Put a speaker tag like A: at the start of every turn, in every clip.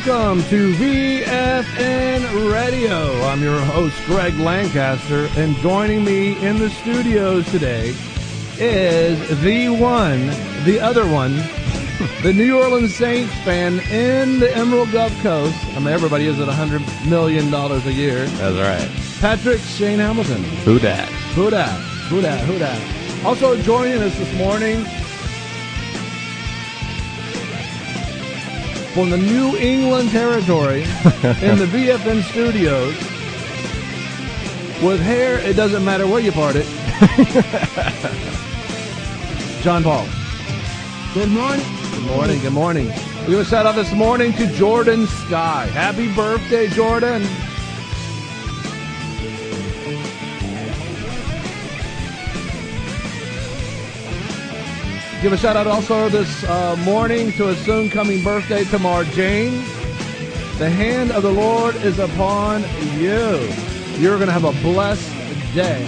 A: Welcome to VFN Radio. I'm your host, Greg Lancaster, and joining me in the studios today is the one, the other one, the New Orleans Saints fan in the Emerald Gulf Coast. I mean, everybody is at $100 million a year.
B: That's right.
A: Patrick Shane Hamilton.
B: Who dat?
A: Who dat? Who dat? Who dat? Also joining us this morning from the New England territory in the VFN studios with hair, it doesn't matter where you part it. John Paul.
C: Good morning.
A: Good morning. Good morning. We're going to shout out this morning to Jordan Sky. Happy birthday, Jordan. Give a shout out also this morning to a soon coming birthday to Mar Jane. The hand of the Lord is upon you. You're going to have a blessed day.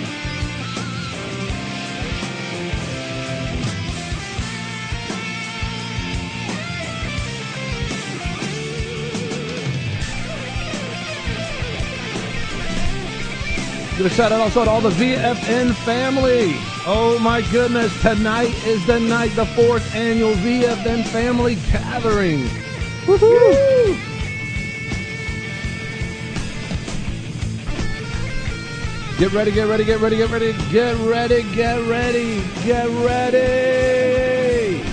A: Give a shout out also to all the VFN family. Oh my goodness, tonight is the night, the 4th annual VFN family gathering. Woohoo! Get ready, get ready, get ready, get ready, get ready, get ready, get ready.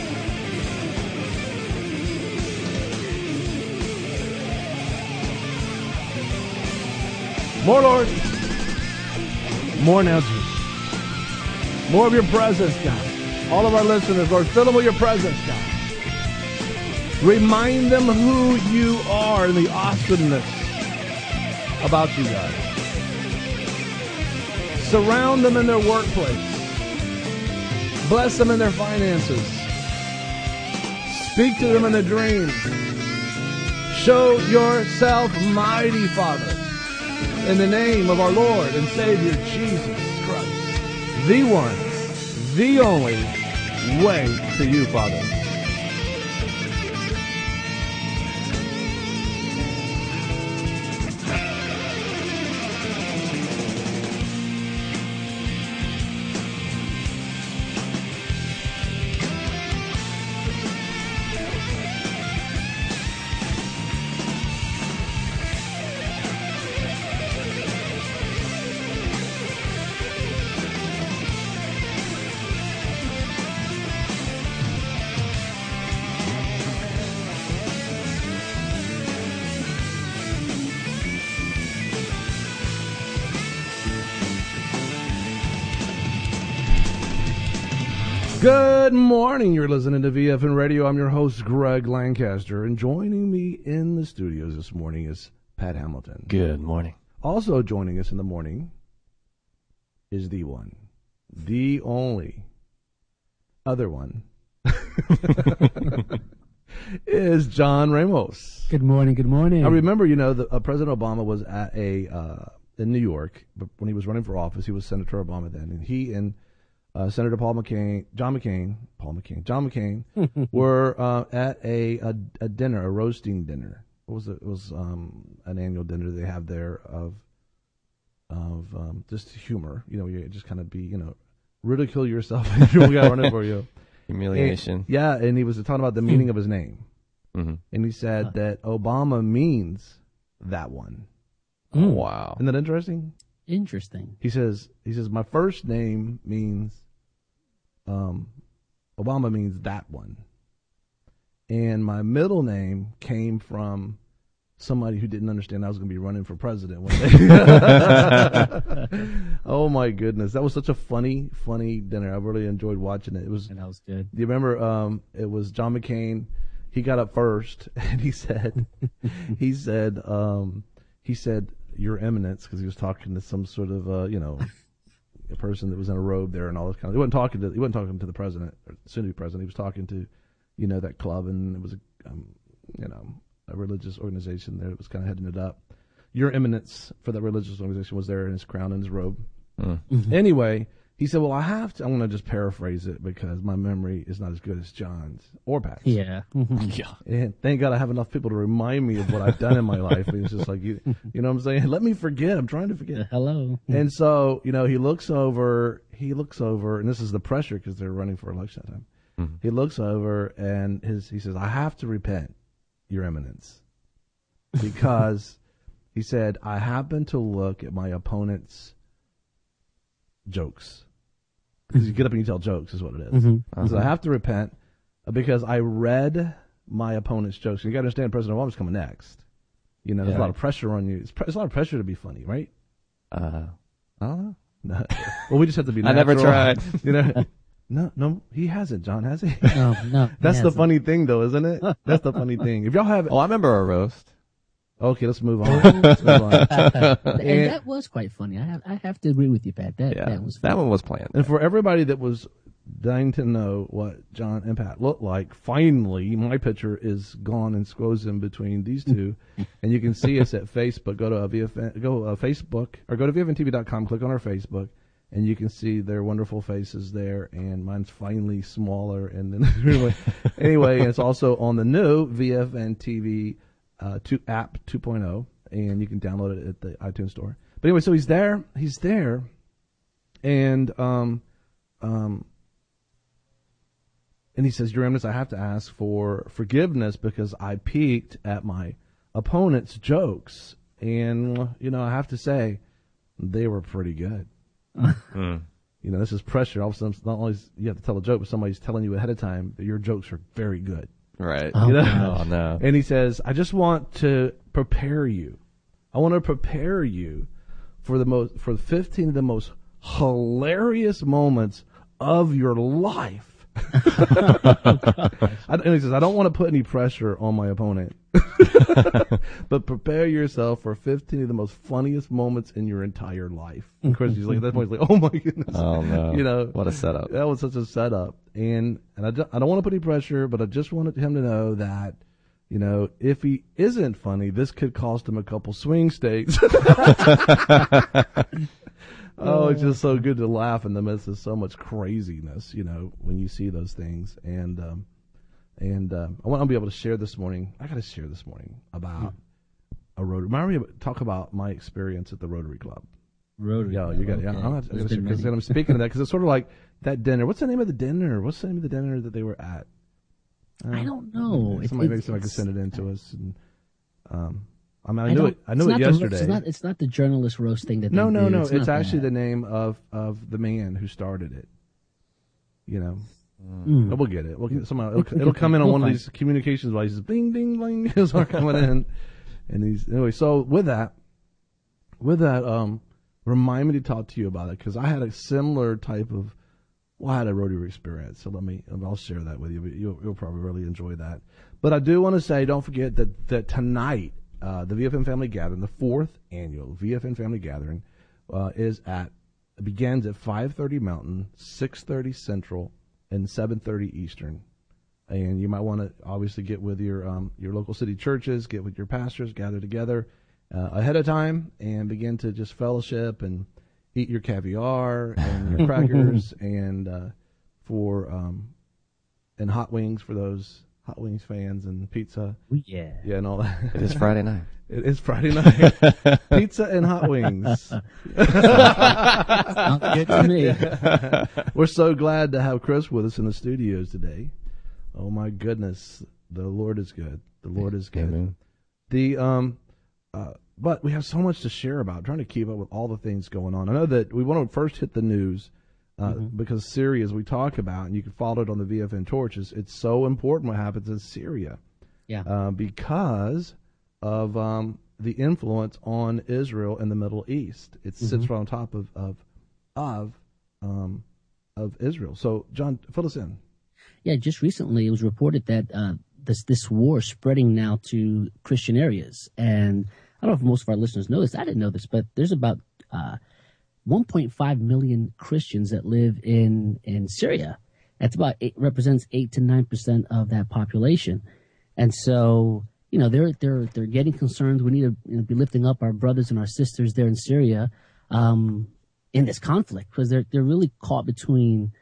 A: More, Lord. More announcements. More of your presence, God. All of our listeners, Lord, fill them with your presence, God. Remind them who you are and the awesomeness about you, God. Surround them in their workplace. Bless them in their finances. Speak to them in their dreams. Show yourself mighty, Father, in the name of our Lord and Savior, Jesus Christ. The one, the only way to you, Father. Good morning. You're listening to VFN Radio. I'm your host, Greg Lancaster, and joining me in the studios this morning is Pat Hamilton.
B: Good morning.
A: Also joining us in the morning is the one, the only, other one, is John Ramos.
C: Good morning. Good morning.
A: I remember, President Obama was at in New York, but when he was running for office, he was Senator Obama then, and he and Senator John McCain were at a dinner, a roasting dinner. What was it? It was an annual dinner they have there of just humor. You just kind of be, ridicule yourself and people got running for you.
B: Humiliation.
A: And he was talking about the meaning of his name. Mm-hmm. And he said that Obama means that one.
B: Oh, wow.
A: Isn't that interesting?
C: Interesting.
A: He says my first name means Obama means that one, and my middle name came from somebody who didn't understand I was going to be running for president one day. Oh my goodness, that was such a funny dinner. I really enjoyed watching it.
C: And that was good.
A: Do you remember? It was John McCain. He got up first, and he said, Your Eminence, because he was talking to some sort of, a person that was in a robe there and all this kind of. He wasn't talking to the president, or soon to be president. He was talking to, that club, and it was a religious organization there that was kind of heading it up. Your Eminence for that religious organization was there in his crown and his robe. Mm-hmm. Anyway, he said, well, I have to, I'm going to just paraphrase it because my memory is not as good as John's or Pat's.
C: Yeah.
B: Yeah.
A: And thank God I have enough people to remind me of what I've done in my life. And it's just like, you know what I'm saying? Let me forget. I'm trying to forget.
C: Hello.
A: And so, you know, he looks over, and this is the pressure because they're running for election time.
B: Mm-hmm.
A: He looks over and he says, I have to repent, Your Eminence, because he said, I happened to look at my opponent's jokes. Because you get up and you tell jokes is what it is.
C: Mm-hmm.
A: He said, I have to repent because I read my opponent's jokes. And you got to understand President Obama's coming next. You know, there's a lot of pressure on you. It's a lot of pressure to be funny, right?
B: I don't know.
A: No. Well, we just have to be
B: I
A: natural.
B: never tried.
A: You know? No, he hasn't, John, has he?
C: No.
A: That's the funny thing, though, isn't it? That's the funny thing. If y'all have,
B: Oh, I remember a roast.
A: okay, let's move on. Let's move on.
C: And that was quite funny. I have to agree with you, Pat. That was funny.
B: That one was planned.
A: And for everybody that was dying to know what John and Pat look like, finally, my picture is gone and goes in between these two, and you can see us at Facebook. Go to Facebook or go to VFNTV.com. Click on our Facebook, and you can see their wonderful faces there. And mine's finally smaller. And then anyway, it's also on the new VFNTV app 2.0, and you can download it at the iTunes store. But anyway, so he's there, and and he says, Your Eminence, I have to ask for forgiveness because I peeked at my opponent's jokes, and you know, I have to say they were pretty good. You know, this is pressure. All of a sudden, not only you have to tell a joke, but somebody's telling you ahead of time that your jokes are very good.
B: Right.
C: Oh,
A: You know?
B: Oh, no.
A: And he says, I just want to prepare you. I want to prepare you for 15 of the most hilarious moments of your life. And he says, I don't want to put any pressure on my opponent, but prepare yourself for 15 of the most funniest moments in your entire life. Of course, he's like, at that point, he's like, oh my goodness.
B: Oh, no.
A: You know,
B: What a setup.
A: that was such a setup. And I don't want to put any pressure, but I just wanted him to know that, you know, if he isn't funny, this could cost him a couple swing states. Oh, it's just so good to laugh in the midst of so much craziness, you know, when you see those things. And I want to be able to share this morning. I got to share this morning about a Rotary. Remind me to talk about my experience at the Rotary Club.
C: Rotary.
A: Yeah, you got it.
C: Okay.
A: Yeah, I'm not
C: There's been
A: because
C: many.
A: I'm speaking of that because it's sort of like that dinner. What's the name of the dinner? What's the name of the dinner that they were at?
C: I don't know.
A: Somebody maybe somebody could send it in to us. And, I mean, I knew it yesterday.
C: It's not the journalist roast thing that
A: No.
C: they do.
A: It's
C: not
A: actually
C: that.
A: the name of the man who started it. You know,
C: Mm.
A: we'll get it. Somehow it'll come in on one of these communications devices. Bing, ding, bling. It'll start coming in. And anyway. So with that, remind me to talk to you about it because I had a similar type of. Well, I had a Rotary experience, so I'll share that with you. But you'll probably really enjoy that. But I do want to say, don't forget that tonight. The VFN Family Gathering, the 4th annual VFN Family Gathering, begins at 5:30 Mountain, 6:30 Central, and 7:30 Eastern. And you might want to obviously get with your local city churches, get with your pastors, gather together ahead of time, and begin to just fellowship and eat your caviar and your crackers and hot wings for those hot wings fans and pizza.
C: Yeah.
A: Yeah, and all that.
B: It is Friday night.
A: It is Friday night. Pizza and hot wings.
C: Sounds good to me.
A: We're so glad to have Chris with us in the studios today. Oh my goodness, the Lord is good. The Lord is good.
B: Amen.
A: But we have so much to share about. Trying to keep up with all the things going on. I know that we want to first hit the news. Because Syria, as we talk about, and you can follow it on the VFN torches, it's so important what happens in Syria.
C: Yeah.
A: Because of the influence on Israel in the Middle East. It sits right on top of Israel. So, John, fill us in.
C: Yeah, just recently it was reported that this war is spreading now to Christian areas. And I don't know if most of our listeners know this. I didn't know this, but there's about 1.5 million Christians that live in Syria. That's represents 8 to 9% of that population. And so, you know, they're getting concerned. We need to be lifting up our brothers and our sisters there in Syria. in this conflict, because they're really caught between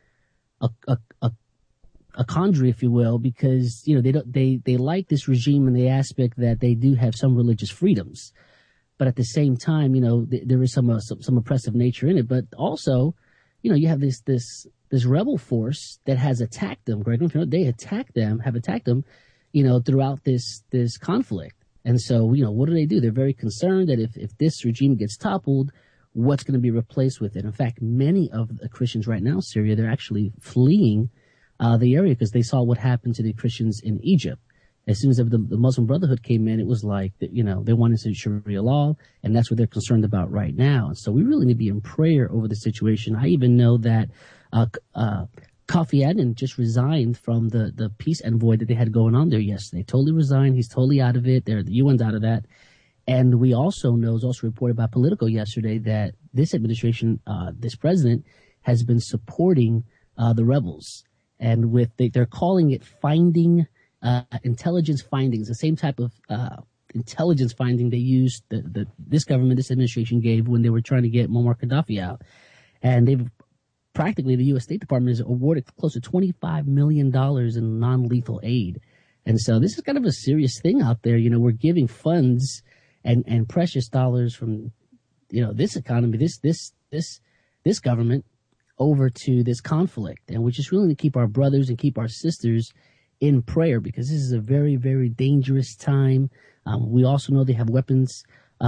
C: a quandary, if you will, because they like this regime in the aspect that they do have some religious freedoms, but at the same time, there is some oppressive nature in it. But also, you have this rebel force that has attacked them. Greg, they have attacked them, throughout this conflict. And so, what do? They're very concerned that if this regime gets toppled, what's going to be replaced with it? In fact, many of the Christians right now in Syria, they're actually fleeing the area because they saw what happened to the Christians in Egypt. As soon as the Muslim Brotherhood came in, it was like, they wanted to Sharia law, and that's what they're concerned about right now. And so we really need to be in prayer over the situation. I even know that Kofi Annan just resigned from the peace envoy that they had going on there yesterday. Totally resigned. He's totally out of it. The UN's out of that. And we also know, it was also reported by Politico yesterday, that this administration, this president, has been supporting the rebels. And they're calling it finding intelligence findings, the same type of intelligence finding they used this government, this administration gave when they were trying to get Muammar Gaddafi out. And they've practically, the U.S. State Department has awarded close to $25 million in non-lethal aid. And so this is kind of a serious thing out there. We're giving funds and precious dollars from, this economy, this government over to this conflict. And we just really need to keep our brothers and keep our sisters in prayer, because this is a very, very dangerous time. We also know they have weapons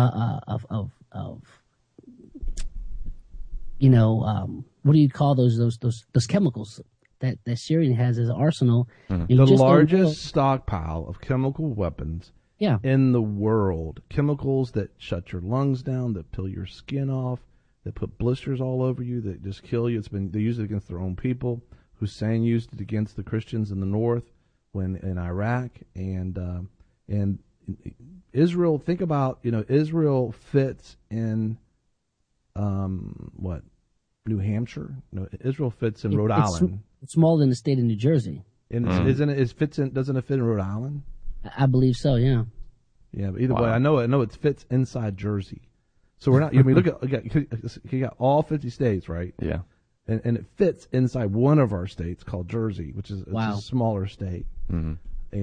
C: what do you call those chemicals that Syria has as an arsenal?
A: The largest stockpile of chemical weapons in the world. Chemicals that shut your lungs down, that peel your skin off, that put blisters all over you, that just kill you. They use it against their own people. Hussein used it against the Christians in the north when in Iraq, and Israel. Think about, Israel fits in New Hampshire. Israel fits in Rhode Island.
C: It's smaller than the state of New Jersey.
A: And doesn't it fit in Rhode Island?
C: I believe so. Yeah.
A: Yeah, but either way, I know it fits inside Jersey. So we're not. Look at you got all 50 states, right?
B: Yeah.
A: And it fits inside one of our states called Jersey, which is a smaller state.
B: Mm-hmm.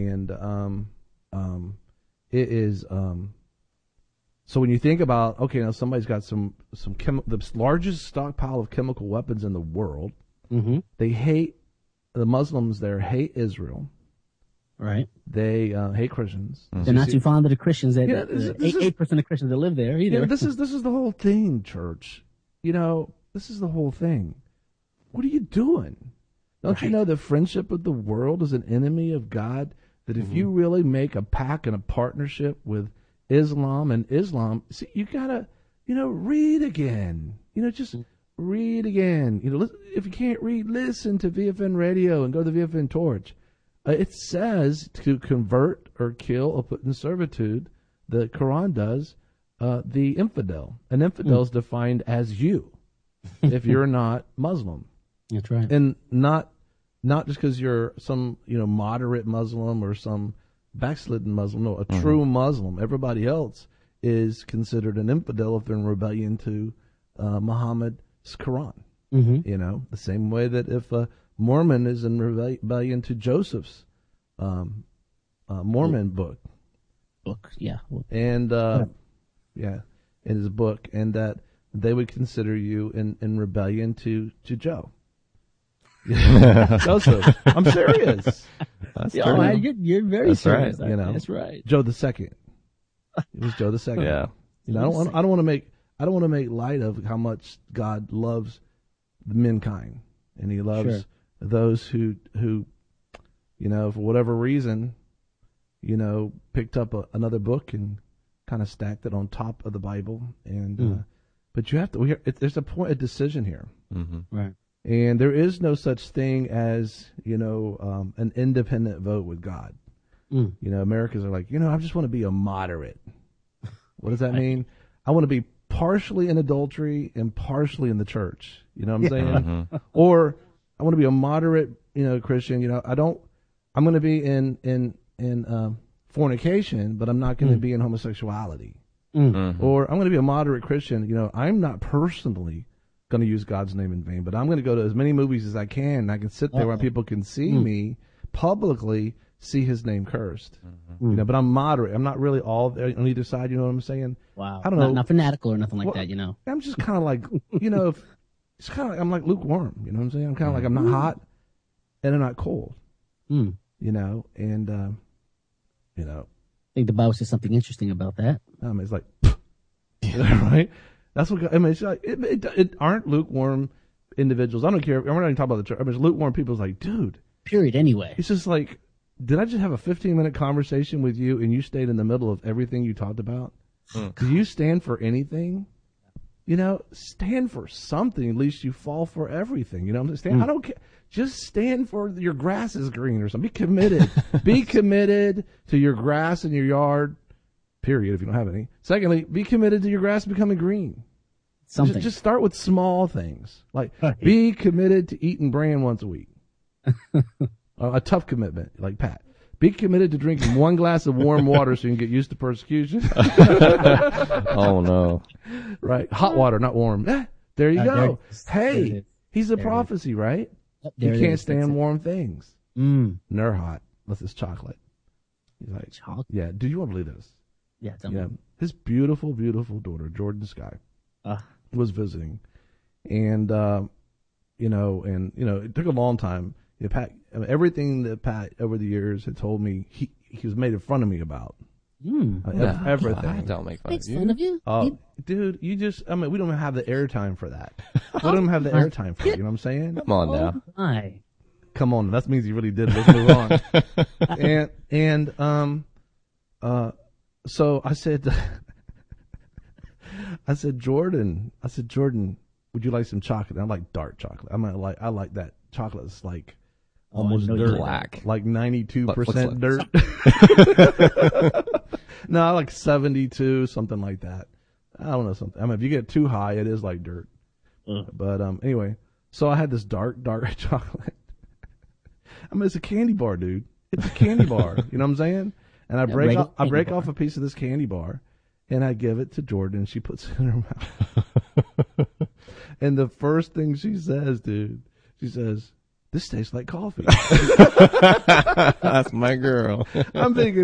A: And it is. So when you think about, okay, now somebody's got the largest stockpile of chemical weapons in the world.
C: Mm-hmm.
A: They hate, the Muslims there hate Israel.
C: Right.
A: They hate Christians.
C: Mm-hmm. They're not too fond of the Christians. 8% of Christians that live there either.
A: Yeah, this is the whole thing, church. This is the whole thing. What are you doing? Don't you know the friendship of the world is an enemy of God? That if you really make a pact and a partnership with Islam, see, you gotta, read again. Just read again. If you can't read, listen to VFN Radio and go to the VFN Torch. It says to convert or kill or put in servitude, the Quran does, the infidel. An infidel is defined as you, if you're not Muslim.
C: That's right.
A: And not just because you're some, moderate Muslim or some backslidden Muslim. No, a true Muslim. Everybody else is considered an infidel if they're in rebellion to Muhammad's Quran.
C: Mm-hmm.
A: The same way that if a Mormon is in rebellion to Joseph's Mormon book.
C: Yeah.
A: And, in his book, and that they would consider you in rebellion to Joe. Joseph. I'm serious.
C: You're very serious.
B: Right.
C: That's right.
A: Joe the Second. It was Joe the Second.
B: Yeah.
A: I don't want to make light of how much God loves the mankind, and He loves those who for whatever reason, picked up another book and kind of stacked it on top of the Bible, and but you have to. There's a decision here,
C: right?
A: And there is no such thing as an independent vote with God. Americans are like, I just want to be a moderate. What does that mean? I want to be partially in adultery and partially in the church. You know what I'm saying? Or I want to be a moderate, Christian. I'm going to be in fornication, but I'm not going to be in homosexuality. Or I'm going to be a moderate Christian. I'm not personally going to use God's name in vain, but I'm going to go to as many movies as I can. I can sit there where people can see me publicly see his name cursed. You know, but I'm moderate. I'm not really all there on either side. You know what I'm saying?
C: Wow.
A: I don't know.
C: Not fanatical or nothing like that, you know.
A: I'm just kind of like, you know, it's kind of like I'm like lukewarm. You know what I'm saying? I'm kind of like I'm not hot and I'm not cold. You know, and you know,
C: I think the Bible says something interesting about that.
A: it's like, right? That's what I mean. It's like it aren't lukewarm individuals. I don't care. We're not even talking about the church. I mean, it's lukewarm people. It's like, dude.
C: Period. Anyway,
A: It's just like, did I just have a 15-minute conversation with you and you stayed in the middle of everything you talked about? Do you stand for anything? You know, stand for something. At least you fall for everything. You know what I'm saying? I don't care. Just stand for your grass is green or something. Be committed. Be committed to your grass in your yard, period, if you don't have any. Secondly, be committed to your grass becoming green.
C: something.
A: Just start with small things. Like, be committed to eating bran once a week. A tough commitment, like Pat. Be committed to drinking one glass of warm water so you can get used to persecution.
B: Oh, no.
A: Right. Hot water, not warm. There you go. Hey, he's a
C: There it
A: prophecy, right?
C: Yep,
A: You
C: there it
A: can't
C: is.
A: stand
C: That's it.
A: warm things.
C: Mm.
A: They're hot. Unless it's chocolate. He's like,
C: Chocolate?
A: yeah. Do you want to believe this?
C: Yeah, tell me.
A: Yeah. His beautiful, beautiful daughter, Jordan Sky, was visiting. And, it took a long time. Pat, everything that Pat over the years had told me, he was made fun of me about. Everything.
B: Don't make fun of
C: Makes fun of you.
A: Dude, we don't have the airtime for that. We don't have the airtime for it. You know what I'm saying?
B: Come on now.
C: Oh, my.
A: Come on, that means you really did. Let's move on. So I said, Jordan, would you like some chocolate? I like dark chocolate. I like that chocolate that's like almost dirt,
B: black,
A: like 92%
B: like
A: dirt. No, I like 72, something like that. I don't know something. I mean, if you get too high, it is like dirt. But anyway, so I had this dark chocolate. I mean, it's a candy bar, dude. It's a candy bar. You know what I'm saying? And I break off a piece of this candy bar, and I give it to Jordan, and she puts it in her mouth. And the first thing she says, dude, she says, "This tastes like coffee."
B: That's my girl.
A: I'm thinking,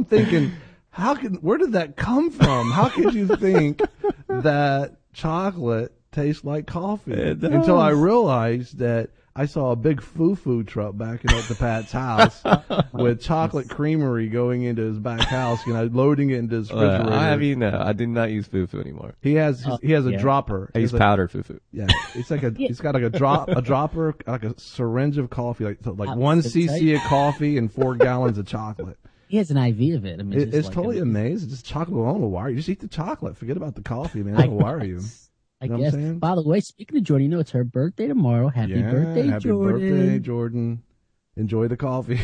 A: where did that come from? How could you think that chocolate tastes like coffee?
B: It does.
A: Until I realized that I saw a big foo-foo truck backing up to Pat's house with chocolate creamery going into his back house, loading it into his refrigerator.
B: I do not use fufu anymore.
A: He has a dropper.
B: I use powdered fufu.
A: Yeah, it's like he's got like a dropper, like a syringe of coffee, like 1 cc of coffee and 4 gallons of chocolate.
C: He has an IV of it. I mean,
A: It's totally amazing. Just chocolate. I don't know why. You just eat the chocolate. Forget about the coffee, man. I don't know why are you.
C: I
A: know what I'm
C: guess.
A: saying?
C: By the way, speaking of Jordan, it's her birthday tomorrow. Happy birthday,
A: happy
C: Jordan.
A: birthday, Jordan. Enjoy the coffee.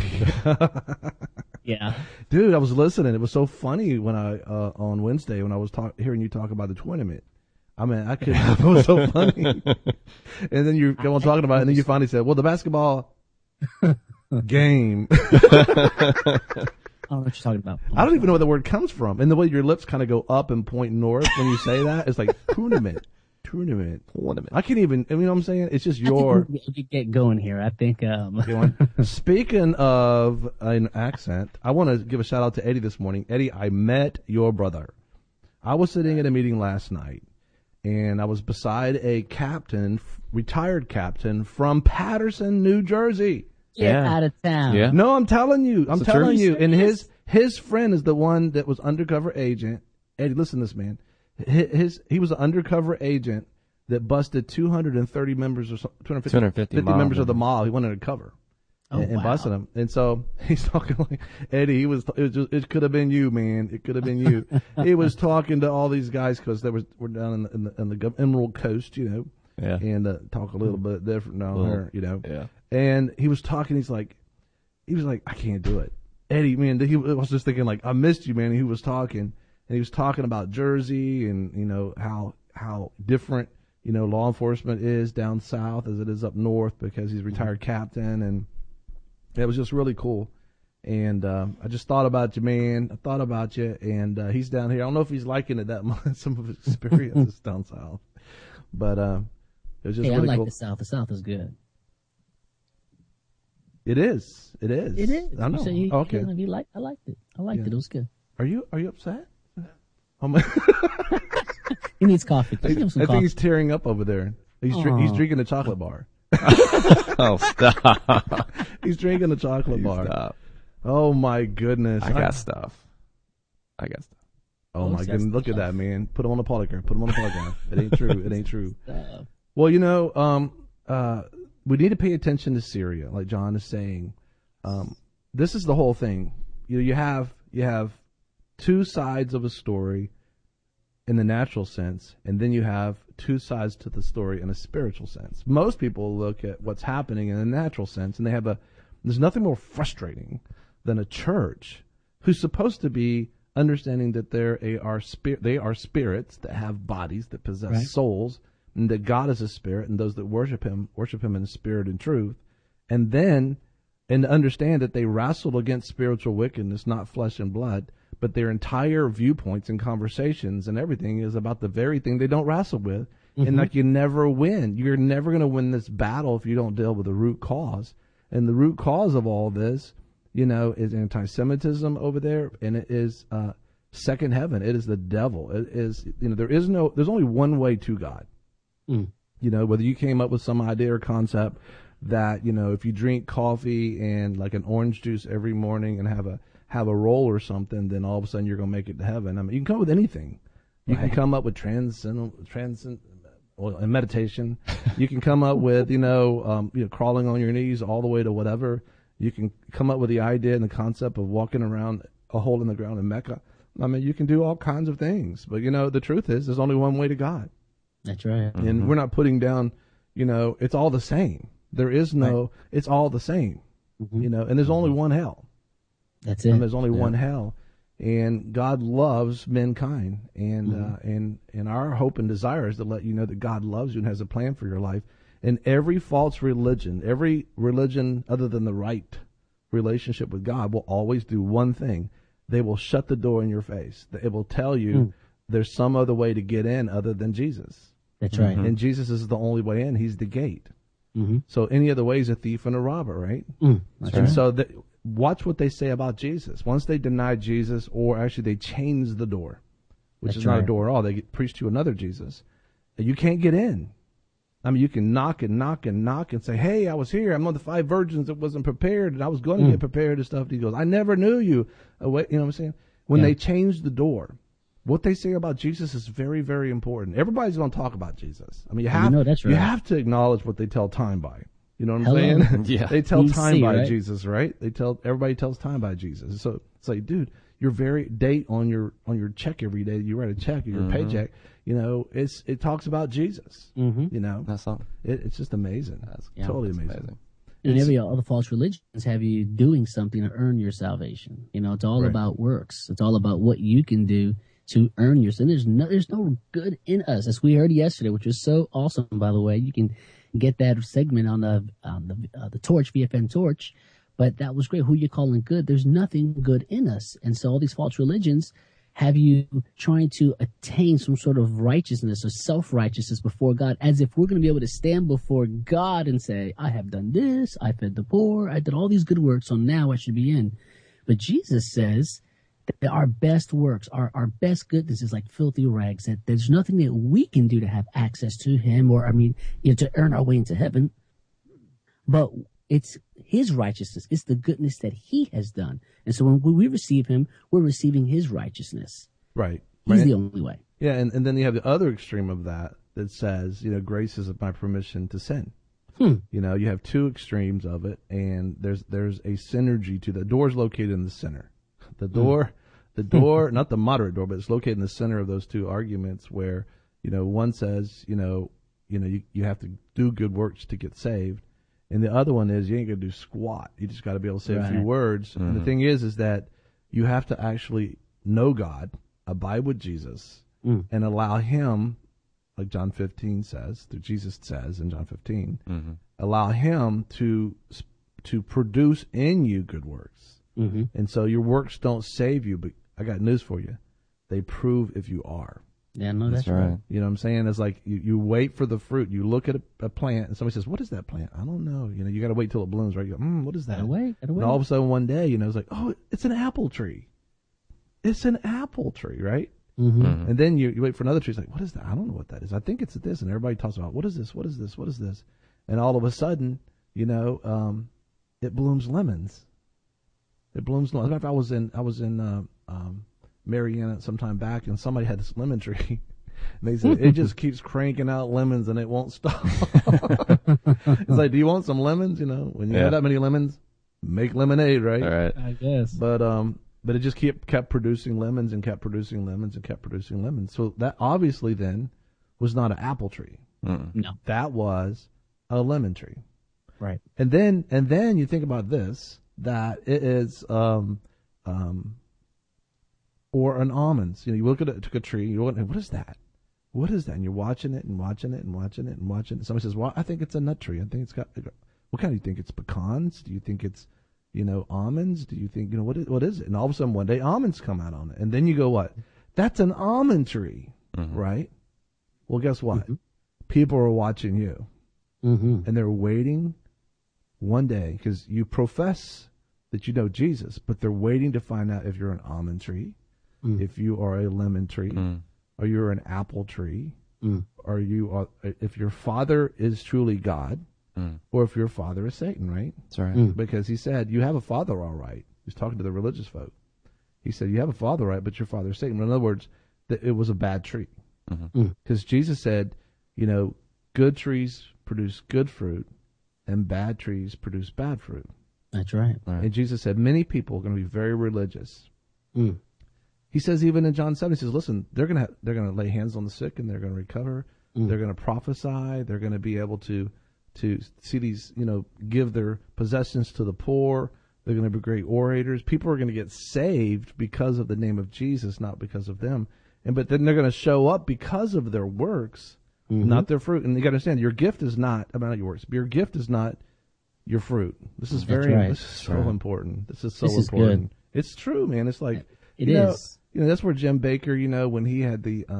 C: Yeah.
A: Dude, I was listening. It was so funny when on Wednesday when I was hearing you talk about the tournament. I mean, it was so funny. And then you go on talking about it, and then you finally said, well, the basketball game.
C: I don't know what you're talking about.
A: I don't even know where the word comes from. And the way your lips kind of go up and point north when you say that, it's like tournament. I can't even, you know what I'm saying? It's just
C: We could get going here. I think.
A: Speaking of an accent, I want to give a shout out to Eddie this morning. Eddie, I met your brother. I was sitting at a meeting last night, and I was beside a retired captain from Patterson, New Jersey.
C: Get out of town.
B: Yeah.
A: No, I'm telling you. I'm telling you. And
C: Serious?
A: his friend is the one that was undercover agent. Eddie, listen to this, man. He was an undercover agent that busted 230 members or 250 members of the mob. He went undercover and busted them. And so he's talking like Eddie. It could have been you, man. It could have been you. He was talking to all these guys because we're down in the Emerald Coast, Yeah. And talk a little bit different down there,
B: Yeah.
A: And he was talking. He was like, I can't do it, Eddie. Man, he was just thinking like, I missed you, man. And he was talking, and he was talking about Jersey and how different law enforcement is down south as it is up north because he's a retired captain, and it was just really cool. And I just thought about you, man. I thought about you, and he's down here. I don't know if he's liking it that much. Some of his experiences down south, but It was just
C: Hey, I
A: really
C: like
A: cool.
C: the South. The South is good.
A: It is. It is.
C: It is.
A: I know.
C: You said you,
A: Okay.
C: I liked it. I liked it. It was good.
A: Are you upset? Oh my.
C: He needs coffee. Just give him some
A: I think
C: coffee.
A: he's tearing up over there. He's drinking a chocolate bar.
B: Oh, stop.
A: He's drinking a chocolate bar.
B: Stop.
A: Oh my goodness.
B: I got stuff.
A: Oh my goodness. Look at that, man. Put him on the polygraph. Put him on the polygraph. It ain't true. It ain't true. Well, we need to pay attention to Syria, like John is saying. This is the whole thing. You have two sides of a story in the natural sense, and then you have two sides to the story in a spiritual sense. Most people look at what's happening in a natural sense, and there's nothing more frustrating than a church who's supposed to be understanding that they are spirits that have bodies that possess souls, and that God is a spirit, and those that worship him in spirit and truth, and understand that they wrestled against spiritual wickedness, not flesh and blood, but their entire viewpoints and conversations and everything is about the very thing they don't wrestle with. And like, you never win. You're never going to win this battle if you don't deal with the root cause. And the root cause of all this, is anti-Semitism over there, and it is second heaven. It is the devil. It is, there's only one way to God. Whether you came up with some idea or concept that, if you drink coffee and like an orange juice every morning and have a roll or something, then all of a sudden you're going to make it to heaven. I mean, you can come up with anything. You can come up with and meditation. You can come up with, crawling on your knees all the way to whatever. You can come up with the idea and the concept of walking around a hole in the ground in Mecca. I mean, you can do all kinds of things. But, the truth is there's only one way to God.
C: That's right.
A: And we're not putting down, it's all the same. There is no, it's all the same, and there's only one hell.
C: That's it.
A: And there's only one hell. And God loves mankind. And our hope and desire is to let you know that God loves you and has a plan for your life. And every false religion, every religion other than the right relationship with God will always do one thing. They will shut the door in your face. It will tell you there's some other way to get in other than Jesus.
C: That's right.
A: And Jesus is the only way in. He's the gate. So any other way is a thief and a robber, right?
C: That's
A: And
C: right.
A: so watch what they say about Jesus. Once they deny Jesus, or actually they change the door, which
C: That's
A: is not a
C: right.
A: door at all. They preach to another Jesus. You can't get in. I mean, you can knock and knock and knock and say, hey, I was here. I'm one of the 5 virgins that wasn't prepared, and I was going to get prepared and stuff. And he goes, I never knew you. You know what I'm saying? When they change the door, what they say about Jesus is very, very important. Everybody's going to talk about Jesus. I mean,
C: that's right.
A: you have to acknowledge what they tell time by. You know what I'm
C: Hello.
A: saying?
B: Yeah.
A: They tell
C: You
A: time
C: see,
A: by
C: right?
A: Jesus, right? Everybody tells time by Jesus. So it's like, dude, your very date on your check every day, you write a check or your paycheck, it talks about Jesus.
B: That's all.
A: It's just amazing. That's totally amazing.
C: And every other false religions have you doing something to earn your salvation. It's all about works. It's all about what you can do to earn your sin. There's no good in us, as we heard yesterday, which was so awesome. By the way, you can get that segment on the Torch, VFN Torch, but that was great. Who you calling good? There's nothing good in us, and so all these false religions have you trying to attain some sort of righteousness or self-righteousness before God, as if we're going to be able to stand before God and say, I have done this, I fed the poor, I did all these good works, so now I should be in. But Jesus says that our best works, our best goodness is like filthy rags, that there's nothing that we can do to have access to him, or, to earn our way into heaven. But it's his righteousness. It's the goodness that he has done. And so when we receive him, we're receiving his righteousness.
A: Right.
C: He's the only way.
A: Yeah, and then you have the other extreme of that says, grace is my permission to sin. You have two extremes of it, and there's a synergy to the door's located in the center. The door, not the moderate door, but it's located in the center of those two arguments where, one says, you have to do good works to get saved. And the other one is you ain't going to do squat. You just got to be able to say a few words. And the thing is that you have to actually know God, abide with Jesus, and allow him, like John 15 says, that Jesus says in John 15, allow him to produce in you good works. And so your works don't save you, but I got news for you. They prove if you are.
C: Yeah, no, that's right.
A: You know what I'm saying? It's like you wait for the fruit. You look at a plant, and somebody says, "What is that plant?" I don't know. You know, you got to wait till it blooms, right? You go, what is that?
C: Gotta wait.
A: And all of a sudden, one day, you know, it's like, oh, it's an apple tree. It's an apple tree, right?
C: Mm-hmm. Mm-hmm.
A: And then you wait for another tree. It's like, what is that? I don't know what that is. I think it's this. And everybody talks about, what is this? What is this? What is this? And all of a sudden, you know, it blooms lemons. It blooms lemons. As a matter of fact, I was in Marianna some time back, and somebody had this lemon tree. And they said, it just keeps cranking out lemons, and it won't stop. It's like, do you want some lemons? You know, when you have that many lemons, make lemonade, right?
B: All right.
C: I guess.
A: But it just kept producing lemons and kept producing lemons and kept producing lemons. So that obviously then was not an apple tree.
C: No.
A: That was a lemon tree.
C: Right.
A: And then you think about this, that it is or an almonds. You know, you look at a tree, you look at, what is that? What is that? And you're watching it and watching it and watching it and watching it. Somebody says, well, I think it's a nut tree. I think it's got, what kind do you think? It's pecans? Do you think it's, you know, almonds? Do you think, you know, what is it? And all of a sudden one day almonds come out on it. And then you go, what? That's an almond tree, right? Well, guess what? Mm-hmm. People are watching you. Mm-hmm. And they're waiting one day, because you profess that you know Jesus, but they're waiting to find out if you're an almond tree, if you are a lemon tree, or you're an apple tree, or you are, if your father is truly God, or if your father is Satan, right?
B: That's right.
A: Because he said, you have a father, all right. He's talking to the religious folk. He said, you have a father, right, but your father is Satan. In other words, that it was a bad tree. Because Jesus said, you know, good trees produce good fruit, and bad trees produce bad fruit.
C: That's right.
A: And Jesus said, many people are going to be very religious. He says, even in John 7, he says, listen, they're going to lay hands on the sick and they're going to recover. They're going to prophesy. They're going to be able to see these, you know, give their possessions to the poor. They're going to be great orators. People are going to get saved because of the name of Jesus, not because of them. But then they're going to show up because of their works, not their fruit. And you got to understand, your gift is not about your works. Your gift is not your fruit. This is this is so important. This is so important. It's true, man. It's like
C: it is.
A: You know, that's where Jim Baker, you know, when he had his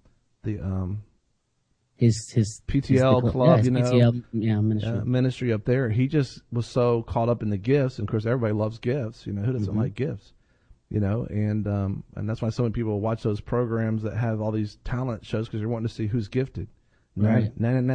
A: PTL club,
C: his
A: you know,
C: PTL,
A: ministry up there. He just was so caught up in the gifts, and of course, everybody loves gifts. You know, who doesn't like gifts? You know, and that's why so many people watch those programs that have all these talent shows, because they're wanting to see who's gifted.
C: Right,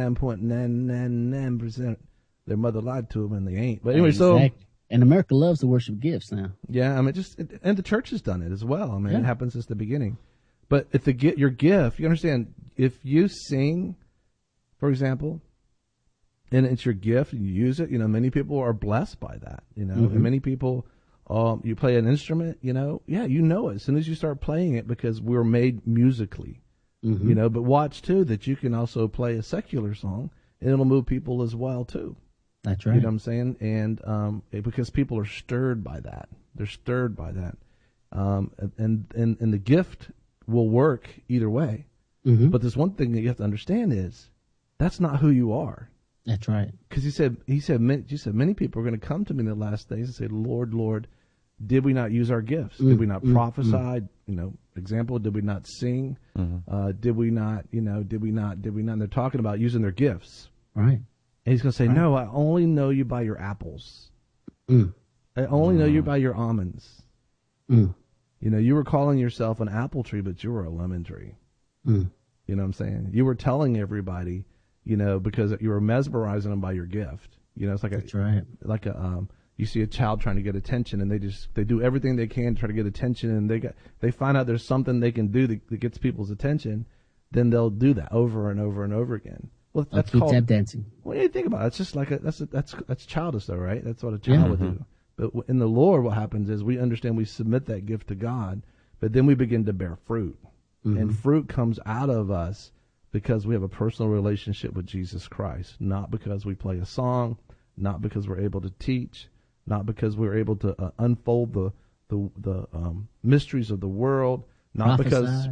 A: 99.999% their mother lied to them, and they ain't. But anyway,
C: and America loves to worship gifts now.
A: Yeah, I mean, and the church has done it as well. I mean, it happens since the beginning. But if your gift, you understand, if you sing, for example, and it's your gift, and you use it, you know, many people are blessed by that, you know, and many people, you play an instrument, you know, you know it as soon as you start playing it, because we're made musically, you know, but watch too that you can also play a secular song, and it'll move people as well too.
C: That's right.
A: You know what I'm saying? And because people are stirred by that. They're stirred by that. And the gift will work either way. But there's one thing that you have to understand is that's not who you are.
C: That's right.
A: Because you said many people are going to come to me in the last days and say, Lord, Lord, did we not use our gifts? Did we not prophesy? You know, example, did we not sing? Did we not, you know, did we not? And they're talking about using their gifts.
C: Right.
A: And he's going to say, no, I only know you by your apples. I only know you by your almonds. You know, you were calling yourself an apple tree, but you were a lemon tree. You know what I'm saying? You were telling everybody, you know, because you were mesmerizing them by your gift. You know, it's like you see a child trying to get attention, and they do everything they can to try to get attention, and they find out there's something they can do that gets people's attention, then they'll do that over and over and over again. Well, that's called
C: tap dancing.
A: Well, you think about it. It's just like that's childish, though, right? That's what a child would do. But in the Lord, what happens is we understand, we submit that gift to God, but then we begin to bear fruit, and fruit comes out of us because we have a personal relationship with Jesus Christ, not because we play a song, not because we're able to teach, not because we're able to unfold the mysteries of the world, not because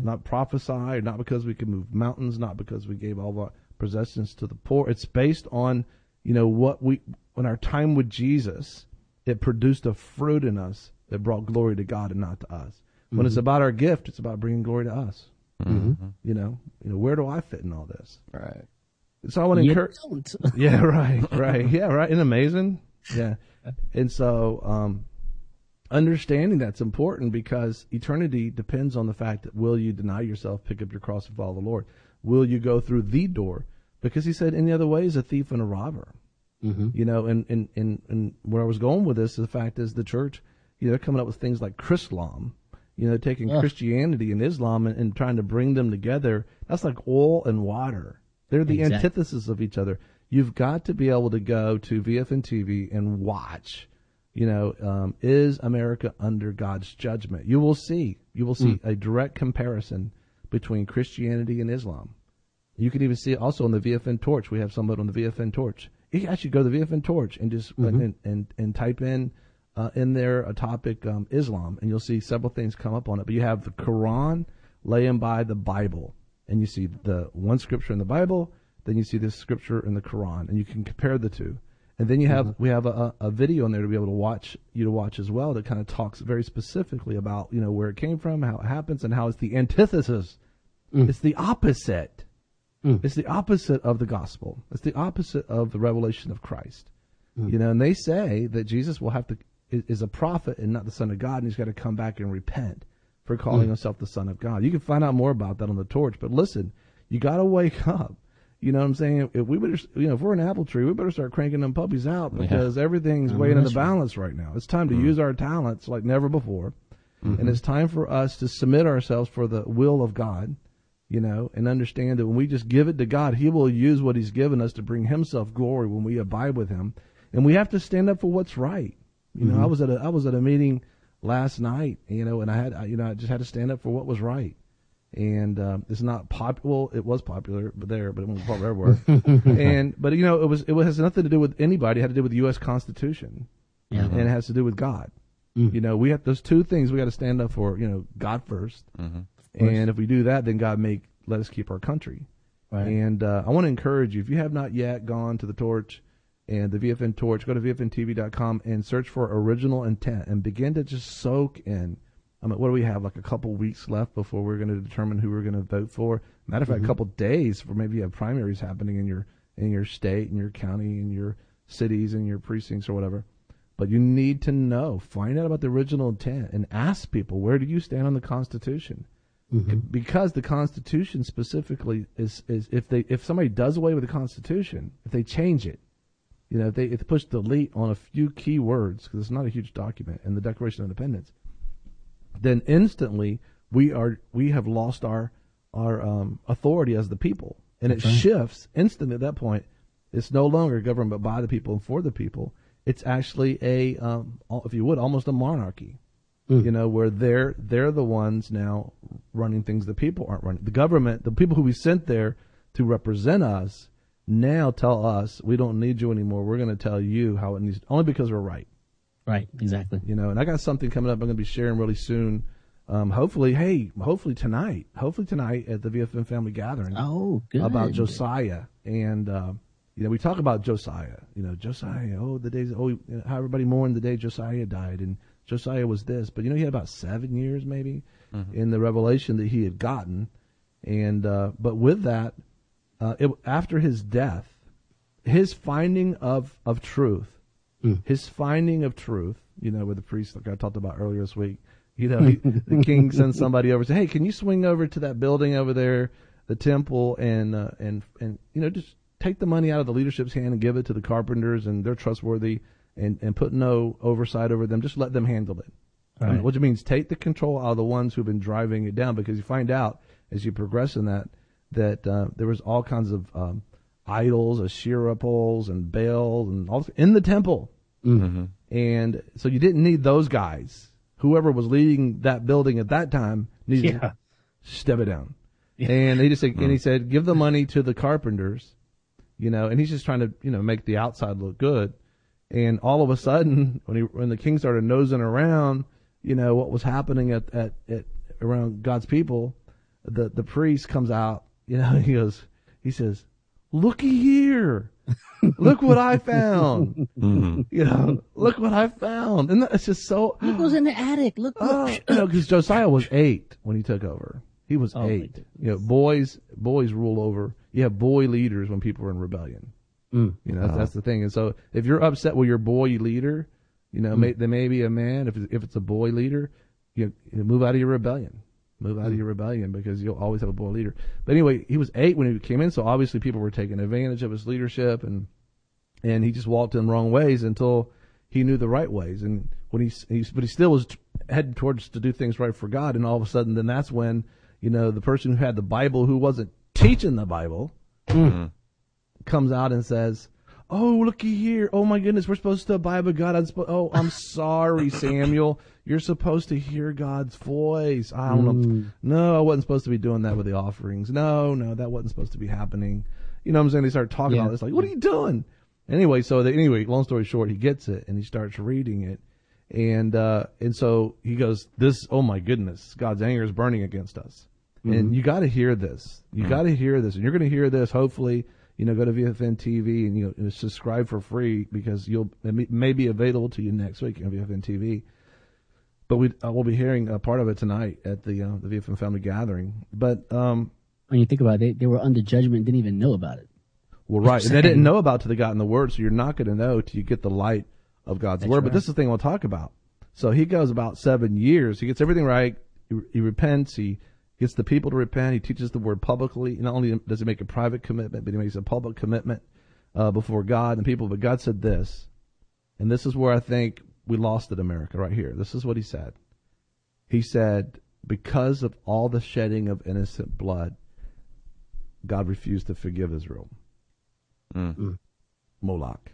A: we can move mountains, not because we gave all of our possessions to the poor. It's based on, you know, when our time with Jesus, it produced a fruit in us that brought glory to God and not to us. When it's about our gift, it's about bringing glory to us. You know, where do I fit in all this?
B: Right.
A: So I want to encourage. Yeah, right. Yeah, right. Isn't it amazing? Yeah. And so, understanding that's important because eternity depends on the fact that will you deny yourself, pick up your cross and follow the Lord? Will you go through the door? Because he said any other way is a thief and a robber. You know, and where I was going with this, the fact is the church, they're coming up with things like Chrislam, taking Christianity and Islam and trying to bring them together. That's like oil and water. They're the antithesis of each other. You've got to be able to go to VFN TV and watch, is America under God's judgment? You will see a direct comparison between Christianity and Islam. You can even see it also on the VFN Torch. We have somebody on the VFN Torch. You can actually go to the VFN Torch and just and type in there a topic, Islam, and you'll see several things come up on it. But you have the Quran laying by the Bible, and you see the one scripture in the Bible, then you see this scripture in the Quran, and you can compare the two. And then we have a video in there to be able to watch as well that kind of talks very specifically about, where it came from, how it happens, and how it's the antithesis. It's the opposite. It's the opposite of the gospel. It's the opposite of the revelation of Christ. And they say that Jesus is a prophet and not the Son of God, and he's got to come back and repent for calling himself the Son of God. You can find out more about that on the Torch, but listen, you got to wake up. You know what I'm saying? If we better, if we're an apple tree, we better start cranking them puppies out because everything's weighing in the balance right now. It's time to use our talents like never before, and it's time for us to submit ourselves for the will of God. And understand that when we just give it to God, he will use what he's given us to bring himself glory when we abide with him. And we have to stand up for what's right. I was at a meeting last night, and I just had to stand up for what was right. And it's not popular. Well, it was popular but it wasn't popular everywhere. But it has nothing to do with anybody. It had to do with the U.S. Constitution, and it has to do with God. We have those two things we got to stand up for. God first. And if we do that, then God may let us keep our country. Right. And I want to encourage you, if you have not yet gone to the Torch and the VFN Torch, go to VFNTV.com and search for Original Intent and begin to just soak in. What do we have, like a couple weeks left before we're going to determine who we're going to vote for? Matter of fact, a couple days for maybe you have primaries happening in your state, in your county, in your cities, in your precincts or whatever. But you need to know, find out about the original intent and ask people, where do you stand on the Constitution? Because the Constitution specifically is if somebody does away with the Constitution, if they change it, if they push delete on a few key words, because it's not a huge document, in the Declaration of Independence, then instantly we have lost our authority as the people, and it shifts instantly at that point. It's no longer government by the people and for the people. It's actually if you would, almost a monarchy. Where they're the ones now running things the people aren't running. The government, the people who we sent there to represent us, now tell us we don't need you anymore. We're going to tell you how it needs, only because we're right.
C: Right, exactly.
A: And I got something coming up I'm going to be sharing really soon. Hopefully tonight at the VFN Family Gathering.
C: Oh, good.
A: About Josiah. And, we talk about Josiah. Josiah, how everybody mourned the day Josiah died. And Josiah was this, but he had about 7 years maybe in the revelation that he had gotten, and but with that, after his death, his finding of truth, where the priest, like I talked about earlier this week, the king sends somebody over and say, hey, can you swing over to that building over there, the temple, and just take the money out of the leadership's hand and give it to the carpenters, and they're trustworthy. And put no oversight over them. Just let them handle it. Right. Which means take the control out of the ones who've been driving it down, because you find out as you progress in that there was all kinds of idols, Asherah poles, and Baal, and all in the temple. And so you didn't need those guys. Whoever was leading that building at that time needed to step it down. Yeah. And he said, give the money to the carpenters, and he's just trying to make the outside look good. And all of a sudden, when the king started nosing around, what was happening at around God's people, the priest comes out, he says, looky here, look what I found, look what I found, and it's just so.
C: Look what's in the attic. Look.
A: Because Josiah was 8 when he took over. He was 8. You know, boys rule over. You have boy leaders when people are in rebellion. You know, that's the thing. And so if you're upset with your boy leader, you know, there may be a man. If it's a boy leader, you move out of your rebellion. Move out of your rebellion, because you'll always have a boy leader. But anyway, he was 8 when he came in, so obviously people were taking advantage of his leadership, and he just walked in the wrong ways until he knew the right ways. And when but he still was heading towards to do things right for God. And all of a sudden, then that's when, you know, the person who had the Bible, who wasn't teaching the Bible, comes out and says, "Oh, looky here! Oh my goodness, we're supposed to abide by God. I'm sorry, Samuel. You're supposed to hear God's voice. I don't know. No, I wasn't supposed to be doing that with the offerings. No, that wasn't supposed to be happening." You know what I'm saying? They start talking about this, like, "What are you doing?" Anyway, long story short, he gets it and he starts reading it, and so he goes, "Oh my goodness, God's anger is burning against us." And you got to hear this. You got to hear this, and you're going to hear this. Hopefully, you know, go to VFN TV and subscribe for free, because it may be available to you next week on VFN TV. But we'll be hearing a part of it tonight at the VFN Family Gathering. But
C: when you think about it, they were under judgment and didn't even know about it.
A: Well, right. And they didn't know about till they got in the Word, so you're not going to know till you get the light of God's Word. Right. But this is the thing we'll talk about. So he goes about 7 years. He gets everything right. He repents. He gets the people to repent. He teaches the Word publicly. Not only does he make a private commitment, but he makes a public commitment before God and people. But God said this, and this is where I think we lost it, America, right here. This is what he said. He said, because of all the shedding of innocent blood, God refused to forgive Israel. Moloch.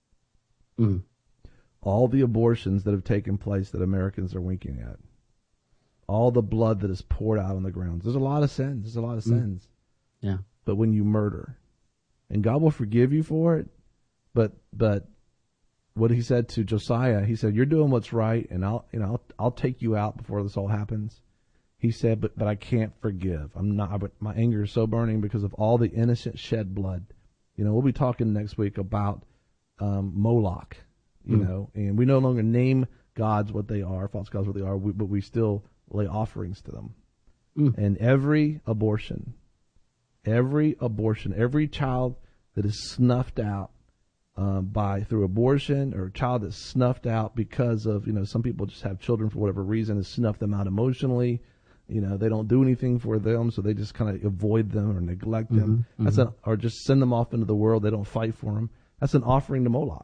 A: All the abortions that have taken place that Americans are winking at. All the blood that is poured out on the grounds. There's a lot of sins.
C: Yeah.
A: But when you murder, and God will forgive you for it, but what he said to Josiah, he said, "You're doing what's right, and I'll take you out before this all happens." He said, but I can't forgive. My anger is so burning because of all the innocent shed blood. You know, we'll be talking next week about Moloch, you know, and we no longer name gods what they are, false gods what they are, but we still lay offerings to them. And every abortion, every child that is snuffed out through abortion, or a child that's snuffed out because of, you know, some people just have children for whatever reason and snuff them out emotionally. You know, they don't do anything for them, so they just kind of avoid them or neglect them. Or just send them off into the world. They don't fight for them. That's an offering to Moloch.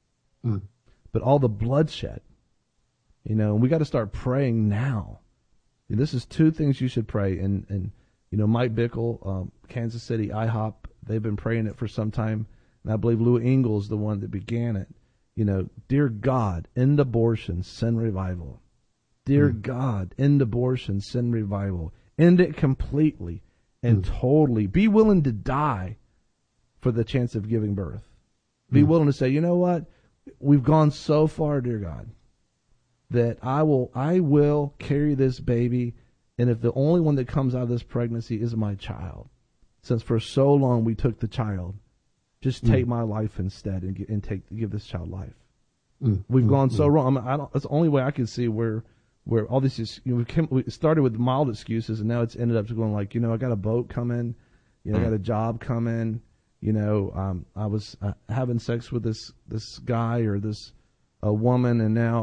A: But all the bloodshed, you know, and we got to start praying now. And this is 2 things you should pray. And you know, Mike Bickle, Kansas City IHOP, they've been praying it for some time. And I believe Lou Engel's the one that began it. You know, dear God, end abortion, send revival. Dear God, end abortion, send revival. End it completely and totally. Be willing to die for the chance of giving birth. Be willing to say, you know what? We've gone so far, dear God, that I will carry this baby, and if the only one that comes out of this pregnancy is my child, since for so long we took the child, just take my life instead and give this child life. We've gone so wrong. That's the only way I can see where all this, you know, we started with mild excuses, and now it's ended up to going like, you know, I got a boat coming, you know, I got a job coming, you know, I was having sex with this guy or this woman, and now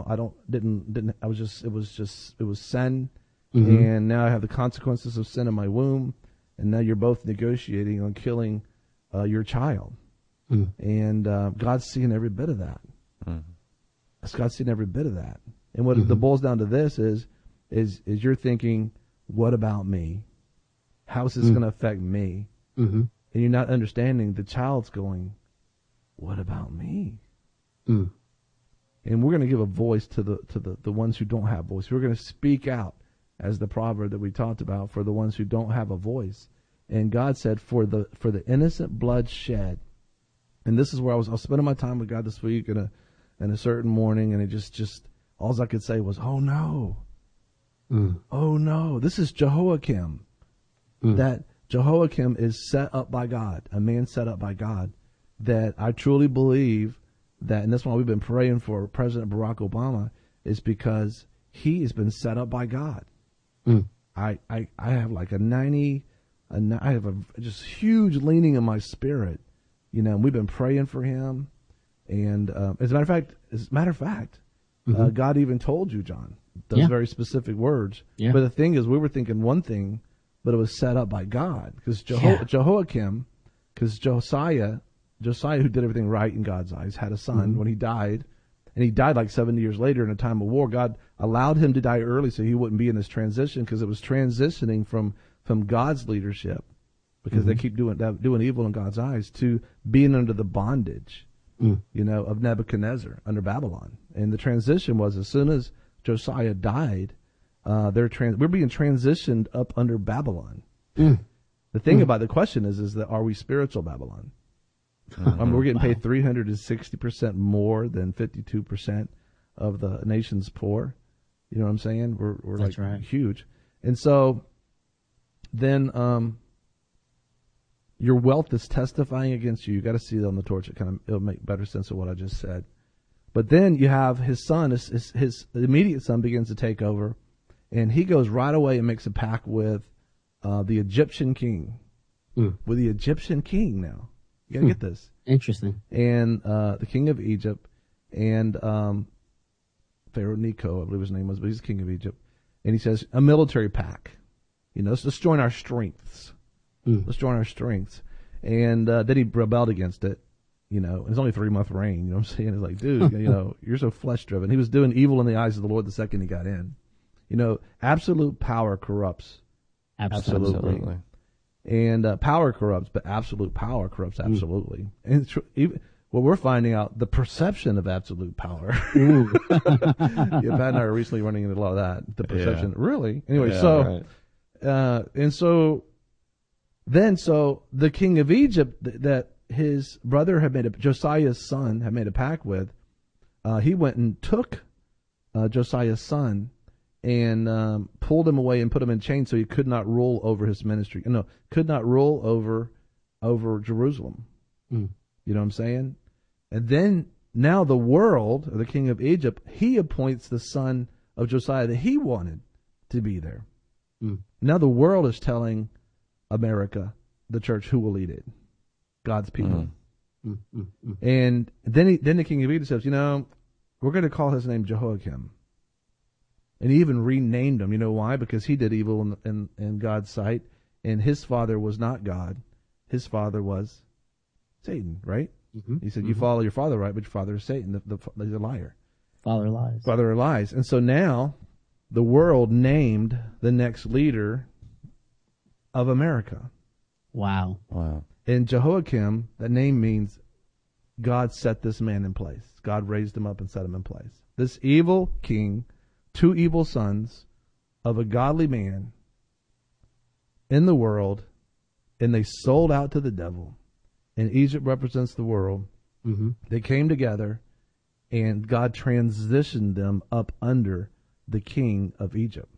A: it was sin, and now I have the consequences of sin in my womb, and now you're both negotiating on killing your child, and God's seeing every bit of that. God's seeing every bit of that. And what it boils down to this is you're thinking, what about me? How is this going to affect me? And you're not understanding the child's going, what about me? And we're going to give a voice to the ones who don't have voice. We're going to speak out, as the proverb that we talked about, for the ones who don't have a voice. And God said, for the innocent blood shed. And this is where I was spending my time with God this week in a certain morning, and it just all I could say was, oh no. Oh no. This is Jehoiakim. That Jehoiakim is set up by God, a man set up by God, that I truly believe that, and that's why we've been praying for President Barack Obama, is because he has been set up by God. I have like I have a just huge leaning in my spirit, we've been praying for him. And as a matter of fact, God even told you, John, those very specific words. Yeah. But the thing is, we were thinking one thing, but it was set up by God. Because Jehoiakim, because Josiah, who did everything right in God's eyes, had a son when he died. And he died like 70 years later in a time of war. God allowed him to die early so he wouldn't be in this transition, because it was transitioning from God's leadership, because they keep doing evil in God's eyes, to being under the bondage, of Nebuchadnezzar under Babylon. And the transition was, as soon as Josiah died, we're being transitioned up under Babylon. The thing about the question is that are we spiritual Babylon? We're getting paid 360% more than 52% of the nation's poor. You know what I'm saying? We're
C: That's
A: like
C: right.
A: huge. And so then your wealth is testifying against you. You got to see that on the torch. It'll make better sense of what I just said. But then you have his son, his immediate son begins to take over, and he goes right away and makes a pact with the Egyptian king. With the Egyptian king now. You got to get this.
C: Interesting.
A: And the king of Egypt, and Pharaoh Necho, I believe his name was, but he's the king of Egypt. And he says, a military pact. Let's join our strengths. Let's join our strengths. And then he rebelled against it. It's only a 3-month reign. You know what I'm saying? It's like, dude, you're so flesh driven. He was doing evil in the eyes of the Lord the second he got in. Absolute power corrupts. Absolutely. And power corrupts, but absolute power corrupts absolutely. And what we're finding out, the perception of absolute power. Pat and I are recently running into a lot of that. The perception, really. Anyway, and so the king of Egypt that his brother Josiah's son had made a pact with, he went and took Josiah's son and pulled him away and put him in chains so he could not rule over his ministry. Could not rule over Jerusalem. You know what I'm saying? And then now the world, or the king of Egypt, he appoints the son of Josiah that he wanted to be there. Now the world is telling America, the church, who will lead it. God's people. And then the king of Egypt says, we're going to call his name Jehoiakim. And he even renamed him. You know why? Because he did evil in God's sight, and his father was not God. His father was Satan, right? He said, you follow your father, right, but your father is Satan, he's a liar.
C: Father lies.
A: Father lies. And so now the world named the next leader of America.
C: Wow.
A: And Jehoiakim, that name means God set this man in place. God raised him up and set him in place. This evil king, 2 evil sons of a godly man in the world, and they sold out to the devil. And Egypt represents the world. They came together, and God transitioned them up under the king of Egypt.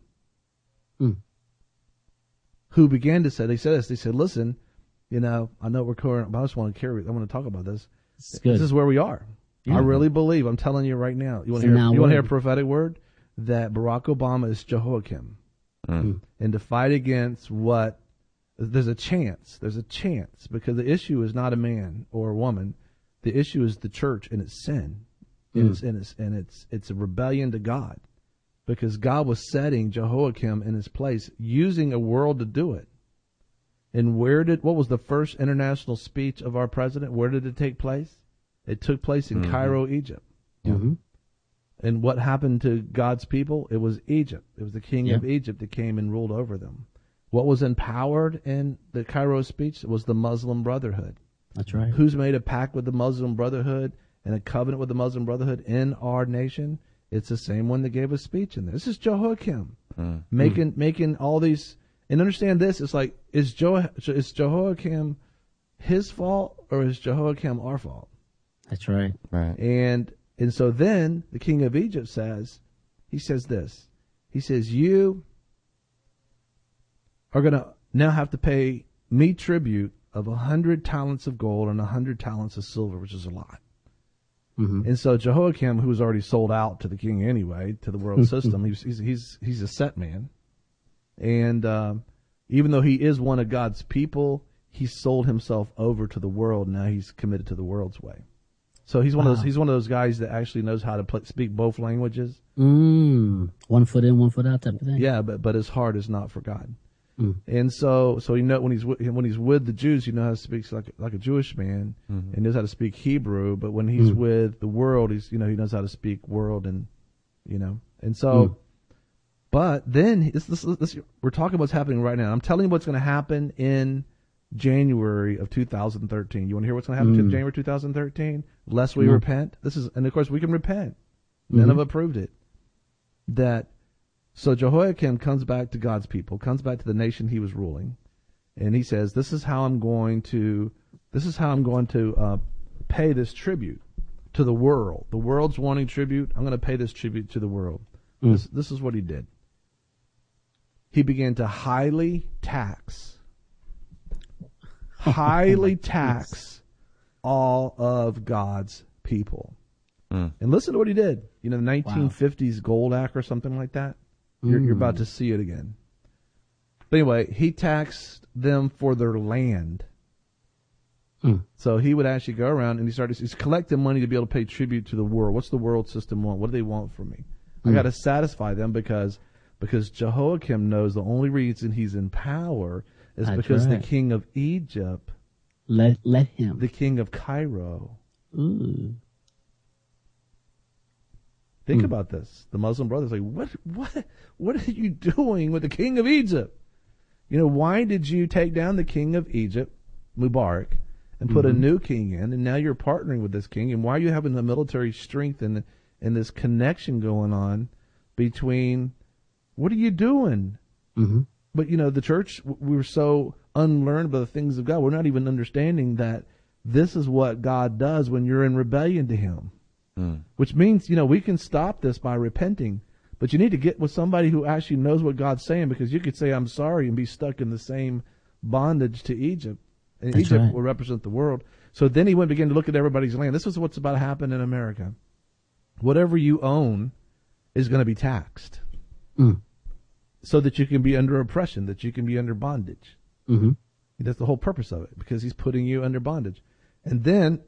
A: Who began to say, they said, listen, I know we're current, but I want to talk about this. This is where we are. I really believe, I'm telling you right now. You want to hear a prophetic word? That Barack Obama is Jehoiakim. And to fight against there's a chance, because the issue is not a man or a woman. The issue is the church and its sin. It's a rebellion to God, because God was setting Jehoiakim in his place, using a world to do it. And what was the first international speech of our president? Where did it take place? It took place in Cairo, Egypt. And what happened to God's people? It was Egypt. It was the king of Egypt that came and ruled over them. What was empowered in the Cairo speech was the Muslim Brotherhood.
C: That's right.
A: Who's made a pact with the Muslim Brotherhood and a covenant with the Muslim Brotherhood in our nation? It's the same one that gave a speech in there. This is Jehoiakim making all these. And understand this: it's like, is Jehoiakim his fault, or is Jehoiakim our fault?
C: That's right.
B: Right.
A: And so then the king of Egypt says this. He says, you are going to now have to pay me tribute of 100 talents of gold and 100 talents of silver, which is a lot. And so Jehoiakim, who was already sold out to the king anyway, to the world system, he's a set man. And even though he is one of God's people, he sold himself over to the world. Now he's committed to the world's way. So he's one of those. He's one of those guys that actually knows how to speak both languages.
C: 1 foot in, 1 foot out type of thing.
A: Yeah, but his heart is not for God. And so you know when he's with the Jews, he knows how to speak like a Jewish man, and knows how to speak Hebrew. But when he's with the world, he knows how to speak world, and and so. But then this, we're talking about what's happening right now. I'm telling you what's going to happen in January of 2013. You want to hear what's going to happen in January 2013? Lest we repent. And of course we can repent. None of us approved it. So Jehoiakim comes back to God's people, comes back to the nation he was ruling, and he says, "This is how I'm going to pay this tribute to the world. The world's wanting tribute. I'm going to pay this tribute to the world." This is what he did. He began to highly tax all of God's people. And listen to what he did. The 1950s Gold Act or something like that. You're about to see it again. But anyway, he taxed them for their land. So he would actually go around and he's collecting money to be able to pay tribute to the world. What's the world system want? What do they want from me? I got to satisfy them because Jehoiakim knows the only reason he's in power is because the king of Egypt
C: let him.
A: The king of Cairo. Think about this. The Muslim brothers like, what are you doing with the king of Egypt? Why did you take down the king of Egypt, Mubarak, and put a new king in, and now you're partnering with this king, and why are you having the military strength and this connection going on between, what are you doing? But, the church, we were so unlearned by the things of God, we're not even understanding that this is what God does when you're in rebellion to him. Which means, we can stop this by repenting, but you need to get with somebody who actually knows what God's saying, because you could say, I'm sorry, and be stuck in the same bondage to Egypt. And
C: That's
A: Egypt
C: right.
A: will represent the world. So then he went and began to look at everybody's land. This is what's about to happen in America. Whatever you own is going to be taxed. So that you can be under oppression, that you can be under bondage. That's the whole purpose of it, because he's putting you under bondage. And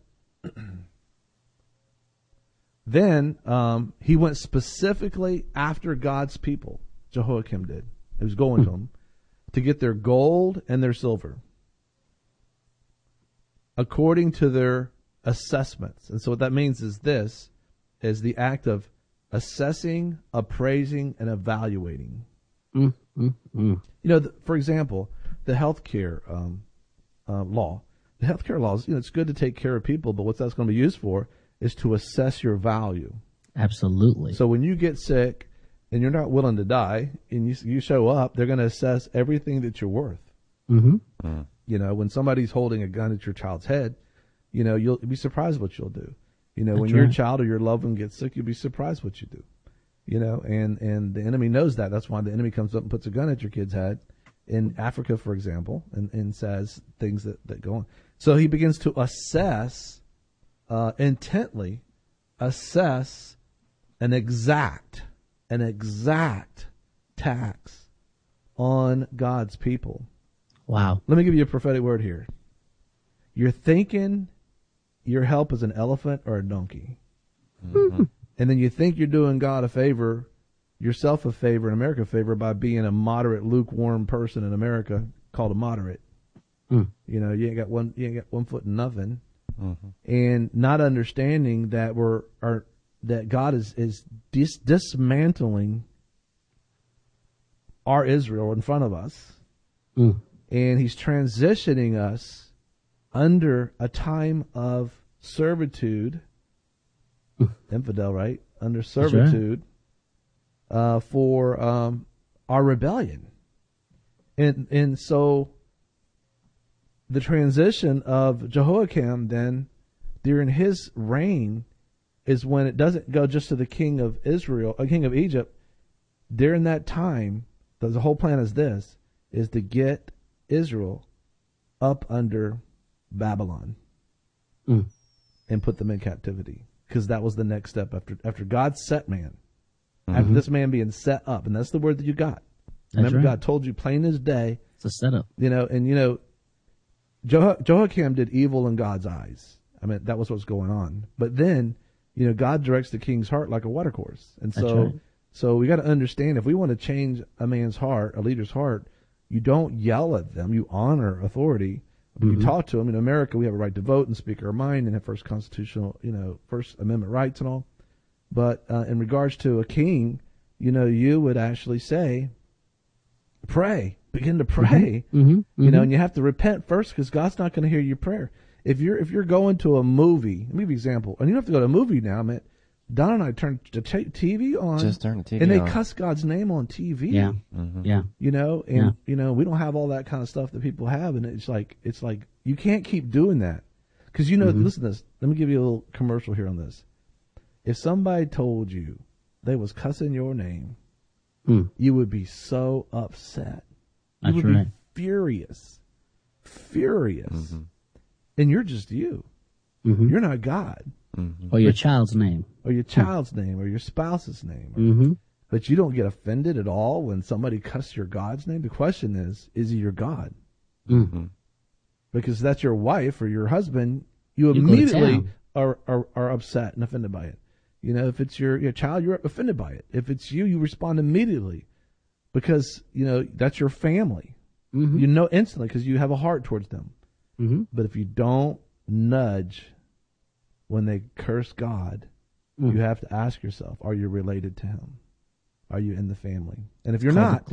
A: then he went specifically after God's people. Jehoiakim did. He was going to them to get their gold and their silver according to their assessments. And so what that means is this is the act of assessing, appraising, and evaluating. For example, the healthcare law. The healthcare laws, it's good to take care of people, but what that's going to be used for is to assess your value.
C: Absolutely.
A: So when you get sick and you're not willing to die, and you show up, they're going to assess everything that you're worth. When somebody's holding a gun at your child's head, you'll be surprised what you'll do. When your child or your loved one gets sick, you'll be surprised what you do. And the enemy knows that. That's why the enemy comes up and puts a gun at your kid's head in Africa, for example, and says things that go on. So he begins to intently assess an exact tax on God's people.
C: Wow.
A: Let me give you a prophetic word here. You're thinking your help is an elephant or a donkey. And then you think you're doing God a favor, yourself a favor, and America a favor by being a moderate, lukewarm person in America called a moderate. You ain't got one foot in nothing. And not understanding that that God is dismantling our Israel in front of us. And he's transitioning us under a time of servitude, infidel, right? Under servitude, for our rebellion. And so the transition of Jehoiakim then during his reign is when it doesn't go just to the king of Israel, a king of Egypt. During that time, the whole plan is this, is to get Israel up under Babylon and put them in captivity, because that was the next step after God set man. After this man being set up, and that's the word that you got. Remember,
C: right.
A: God told you plain as day.
C: It's a setup.
A: Jehoiakim did evil in God's eyes. I mean, that was what's going on. But then, God directs the king's heart like a watercourse. And so we got to understand, if we want to change a man's heart, a leader's heart, you don't yell at them. You honor authority. You talk to them. In America, we have a right to vote and speak our mind and have First Amendment rights and all. But in regards to a king, you would actually say, pray. Begin to pray. And you have to repent first, because God's not going to hear your prayer. If you're going to a movie, let me give you an example, and you don't have to go to a movie now, man. Don and I turned the TV on.
B: Just turn the TV
A: on. And they
B: on.
A: cuss God's name on TV.
C: Yeah. Yeah.
A: We don't have all that kind of stuff that people have, and it's like you can't keep doing that. Because listen to this. Let me give you a little commercial here on this. If somebody told you they was cussing your name, you would be so upset. You would be furious. And you're just you. You're not God.
C: Or your child's name.
A: Or your child's name, or your spouse's name. But you don't get offended at all when somebody cusses your God's name. The question is he your God? Because that's your wife or your husband, you immediately are upset and offended by it. If it's your child, you're offended by it. If it's you respond immediately, because, that's your family. Instantly, because you have a heart towards them. But if you don't nudge when they curse God, you have to ask yourself, are you related to him? Are you in the family? And if you're not,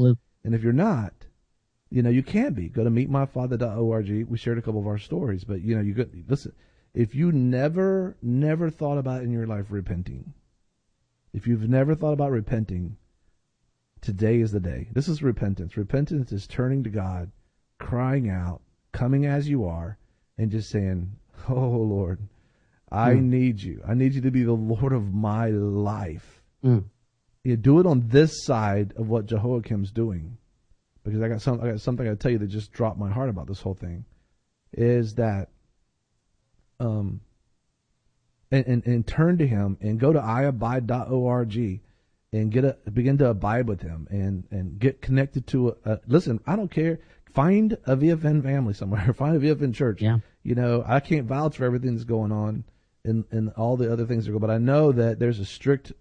A: you can't be. Go to meetmyfather.org. We shared a couple of our stories, but listen, if you never thought about in your life repenting, if you've never thought about repenting, today is the day. This is repentance. Repentance is turning to God, crying out, coming as you are, and just saying, oh, Lord, I need you. I need you to be the Lord of my life. You do it on this side of what Jehoiakim's doing, because I got something I tell you that just dropped my heart about this whole thing, is that and turn to him and go to iabide.org and begin to abide with him and get connected to listen, I don't care. Find a VFN family somewhere. Find a VFN church.
C: Yeah.
A: I can't vouch for everything that's going on and all the other things that go, but I know that there's a strict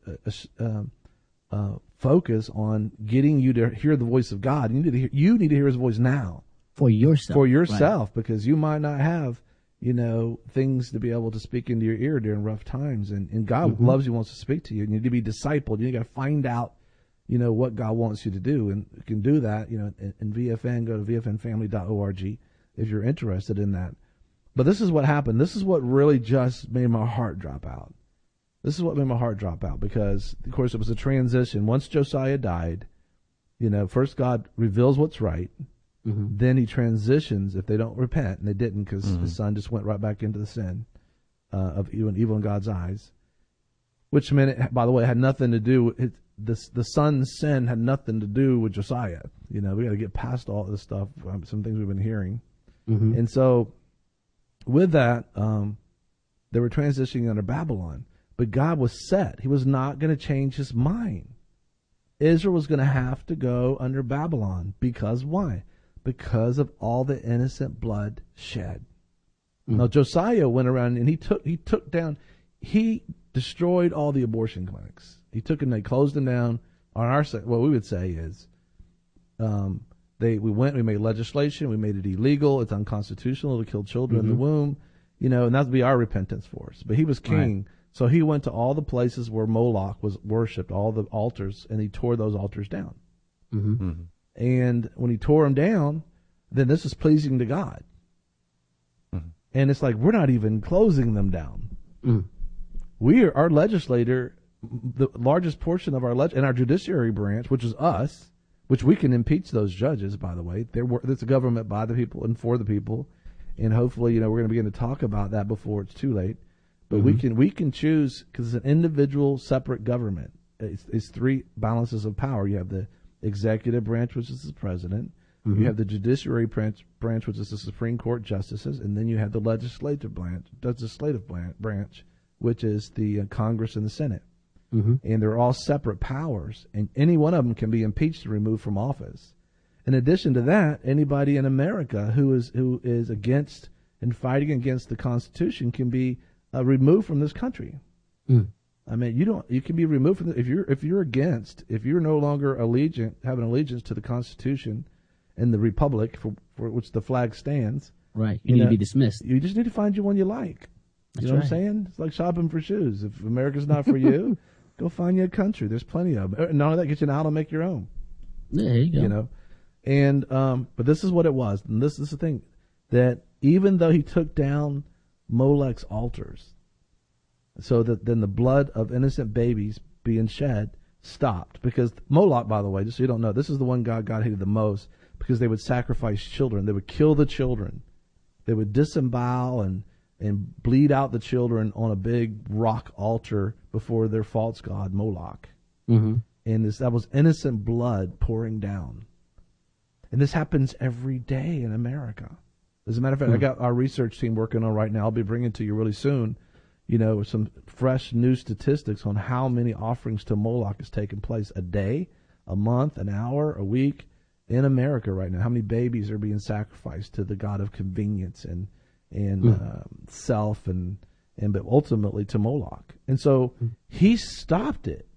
A: focus on getting you to hear the voice of God. You need to hear his voice now.
C: For yourself.
A: Because you might not have, things to be able to speak into your ear during rough times. And God loves you, wants to speak to you. You need to be discipled. You got to find out, what God wants you to do. And you can do that, in VFN. Go to vfnfamily.org if you're interested in that. But this is what happened. This is what really just made my heart drop out. Because, of course, it was a transition. Once Josiah died, first God reveals what's right. Then he transitions if they don't repent, and they didn't, because his son just went right back into the sin of evil in God's eyes. Which meant, by the way, had nothing to do with the son's sin had nothing to do with Josiah. We got to get past all this stuff. Some things we've been hearing, and so with that, they were transitioning under Babylon. But God was set; He was not going to change His mind. Israel was going to have to go under Babylon because why? Because of all the innocent blood shed. Now Josiah went around and he destroyed all the abortion clinics. He took and they closed them down. On our side, what we would say is, we made legislation, we made it illegal, it's unconstitutional to kill children in the womb, and that would be our repentance for us. But he was king, so he went to all the places where Moloch was worshipped, all the altars, and he tore those altars down. And when he tore them down, then this is pleasing to God. And it's like, we're not even closing them down. Our legislator, the largest portion of and our judiciary branch, which is us, which we can impeach those judges, by the way. It's a government by the people and for the people. And hopefully, we're going to begin to talk about that before it's too late. But we can choose, because it's an individual, separate government. It's three balances of power. You have the executive branch, which is the president. You have the judiciary branch, which is the Supreme Court justices, and then you have the legislative branch, which is the Congress and the Senate. and they're all separate powers, and any one of them can be impeached and removed from office. In addition to that, anybody in America who is against and fighting against the Constitution can be removed from this country. I mean, you can be removed from if you're no longer having allegiance to the Constitution and the Republic for which the flag stands.
C: Right. You need to be dismissed.
A: You just need to find you one you like. You know what I'm saying? It's like shopping for shoes. If America's not for you, go find you a country. There's plenty of them. None of that gets you out and make your own.
C: Yeah, there you go.
A: You know, and but this is what it was, and this is the thing, that even though he took down Molech's altars, so that then the blood of innocent babies being shed stopped, because Moloch, by the way, just so you don't know, this is the one God hated the most, because they would sacrifice children. They would kill the children. They would disembowel and bleed out the children on a big rock altar before their false god, Moloch. And that was innocent blood pouring down. And this happens every day in America. As a matter of fact, I got our research team working on right now. I'll be bringing to you really soon, some fresh new statistics on how many offerings to Moloch has taken place a day, a month, an hour, a week in America right now. How many babies are being sacrificed to the god of convenience and self but ultimately to Moloch. And so he stopped it.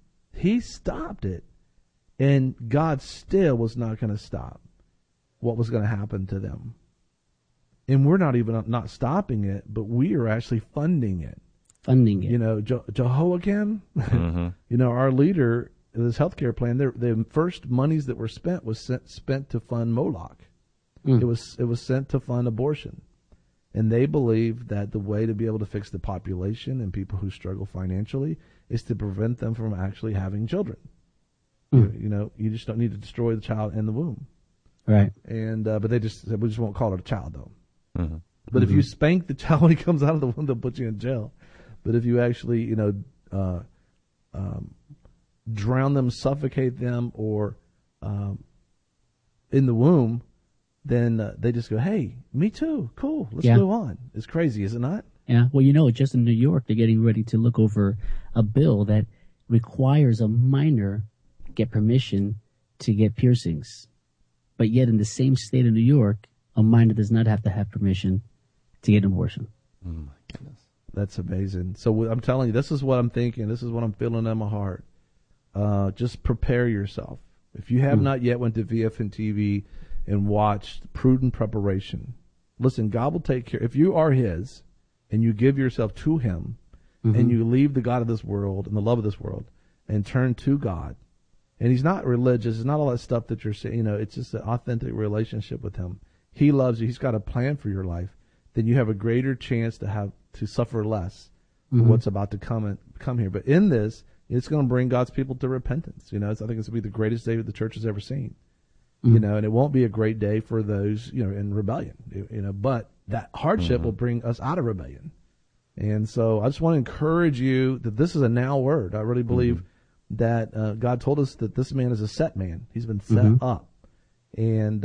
A: And God still was not going to stop what was going to happen to them. And we're not even not stopping it, but we are actually funding it. Jehoiakim, our leader, this healthcare plan, the first monies that were spent was spent to fund Moloch. It was sent to fund abortion. And they believe that the way to be able to fix the population and people who struggle financially is to prevent them from actually having children. You just don't need to destroy the child in the womb.
C: Right.
A: And but we just won't call it a child, though. But if you spank the child when he comes out of the womb, they'll put you in jail. But if you actually, drown them, suffocate them, or in the womb, then they just go, hey, me too. Cool. Let's move on. It's crazy, is it not?
C: Yeah. Well, just in New York, they're getting ready to look over a bill that requires a minor get permission to get piercings. But yet in the same state of New York, a minor does not have to have permission to get an abortion.
B: Oh, my goodness.
A: That's amazing. So I'm telling you, this is what I'm thinking. This is what I'm feeling in my heart. Just prepare yourself. If you have not yet went to VFN TV and watched Prudent Preparation, listen, God will take care. If you are His and you give yourself to Him and you leave the God of this world and the love of this world and turn to God, and He's not religious, it's not all that stuff that you're saying, it's just an authentic relationship with Him. He loves you. He's got a plan for your life. Then you have a greater chance to suffer less for what's about to come here. But in this, it's going to bring God's people to repentance. I think it's going to be the greatest day that the church has ever seen. And it won't be a great day for those, in rebellion, but that hardship will bring us out of rebellion. And so I just want to encourage you that this is a now word. I really believe that God told us that this man is a set man. He's been set up. And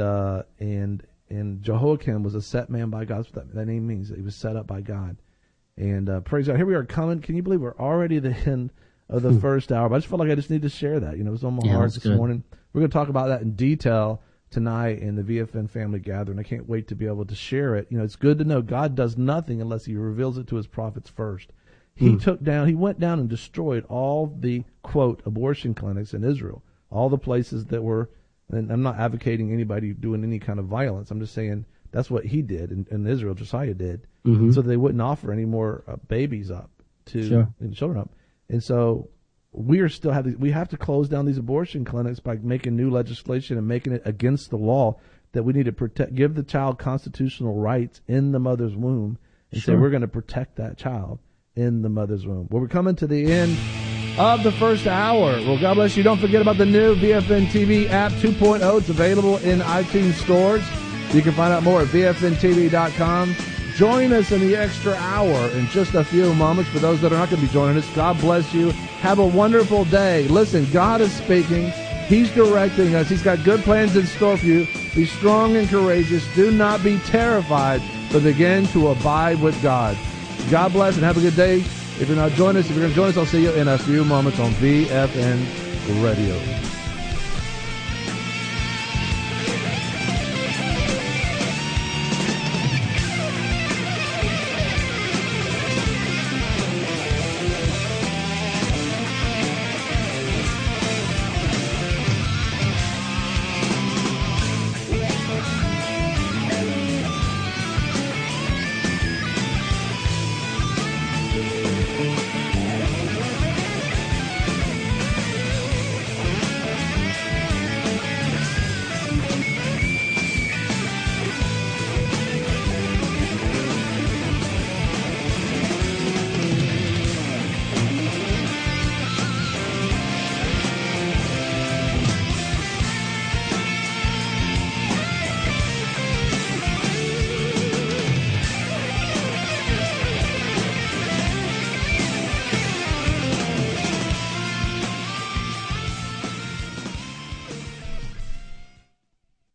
A: Jehoiakim was a set man by God. That's what that name means, that he was set up by God. And praise God. Here we are coming. Can you believe we're already at the end of the first hour? But I just felt like I just need to share that. It was on my heart this morning. We're going to talk about that in detail tonight in the VFN family gathering. I can't wait to be able to share it. It's good to know God does nothing unless He reveals it to His prophets first. He went down and destroyed all the, quote, abortion clinics in Israel, all the places that were, and I'm not advocating anybody doing any kind of violence. I'm just saying that's what he did in Israel, Josiah did, so they wouldn't offer any more babies up and children up. And so we have to close down these abortion clinics by making new legislation and making it against the law, that we need to give the child constitutional rights in the mother's womb, and say we're going to protect that child in the mother's womb. Well, we're coming to the end of the first hour. Well, God bless you. Don't forget about the new VFN TV app 2.0. It's available in iTunes stores. You can find out more at VFNTV.com. Join us in the extra hour in just a few moments. For those that are not going to be joining us, God bless you. Have a wonderful day. Listen, God is speaking. He's directing us. He's got good plans in store for you. Be strong and courageous. Do not be terrified, but begin to abide with God. God bless and have a good day. If you're going to join us, I'll see you in a few moments on VFN Radio.